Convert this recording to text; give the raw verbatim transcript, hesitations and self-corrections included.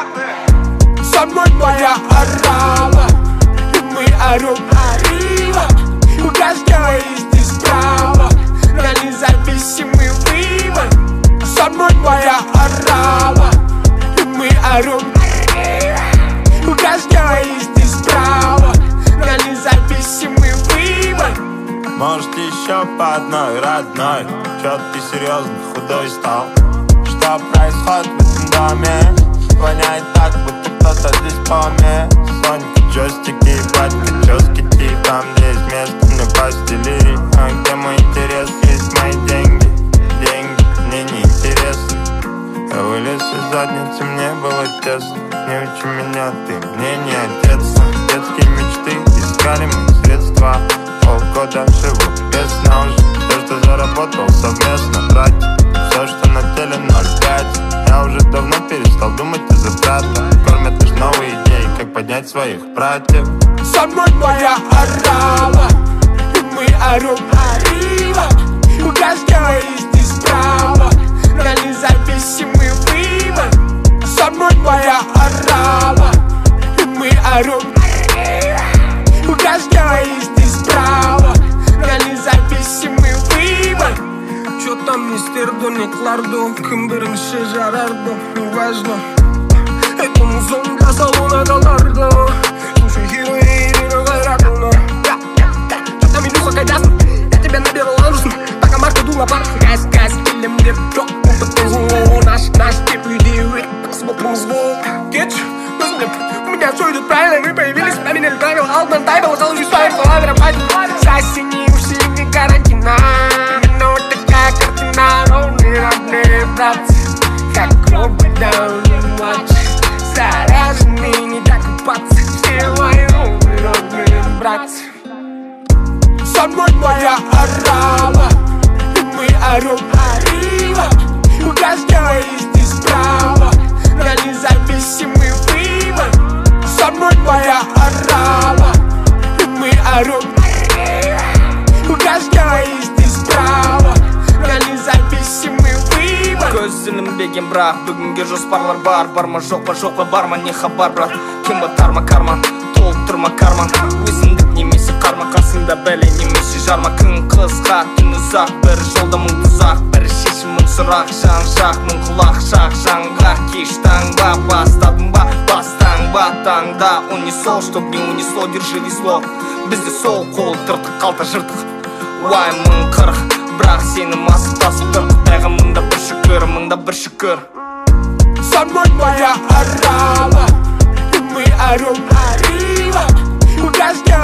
Со мной твоя орава, и мы орем arriba. У каждого есть здесь право на независимый выбор. Со мной твоя орава, и мы орем arriba. У каждого есть здесь право на независимый выбор. Может еще по одной, родной. Чё ты серьезно худой стал? Что происходит в этом доме? Воняет так, будто кто-то здесь помер. Сонька, джойстики и батька, чёски тип. Там где есть место, мне постели. А где мой интерес, есть мои деньги. Деньги мне не интересны. Я вылез из задницы, мне было тесно. Не учи меня, ты мне не отец. Детские мечты, искали мы средства. Полгода живу без сна уже. Все, что заработал совместно тратить. Все, что на теле ноль пять. Я уже давно перестал думать из-за брата. Кормят лишь новые идеи, как поднять своих братьев. Со мной твоя орава, и мы орем arriba. У каждого есть здесь право на независимый выбор. Со мной твоя орава, и мы орем arriba. У каждого есть здесь право на независимый выбор. Чё там мистер Дониклардо, кім бірінші жарарды, неважно. Это музон для салона долларда. Слушай, хиро и Ирина Гайракуна. Чё там, Илюха, кайдасын? Я тебя набирал нужен, пока Марка дула пар. Газ, газ, келемдер, чок, опытный зло. Наш, наш тип людей, смотрим зло. Кетч, возьмем, у меня все идет правильно. Мы появились, поменяли правила. Алтман Тайбл, осталось не стоит, слова веропать. Засени уши, не карантина. Но такая картина, ровный, родные братцы. Как робот, даунный младший. Заряженный, не докупаться. Все мои ровные, родные братцы. Со мной твоя орава, и мы орем arriba. У каждого есть здесь право на независимый выбор. Со мной твоя орава, и мы орем arriba. У каждого есть здесь право на независимый выбор. Көз ілінбеген бірақ бүгінге жоспарлар бар. Бар ма жоқ па жоқ па бар ма не хабар брат. Кем батар ма карман, толықтырма карман. Өзіндік немесе қарма, қасында бәле немесе жарма. Күн қысқа, түн ұзақ, бір жолда мың тұзақ. Бір шешім мың сұрақ, жан жақ мың құлақ. Шақ жаңға кеш таңба, бастадың ба, бастан ба таңда. Унесол, чтоб не унесло, держи весло. Бізде сол қол тыртық, қалта жыртық. Уай мың қырық, бірақ сені масып тасып тұр. Құдайға мыңда бір шүкір, мыңда бір шүкір. Со мной твоя орава, и мы орем arriba. У каждого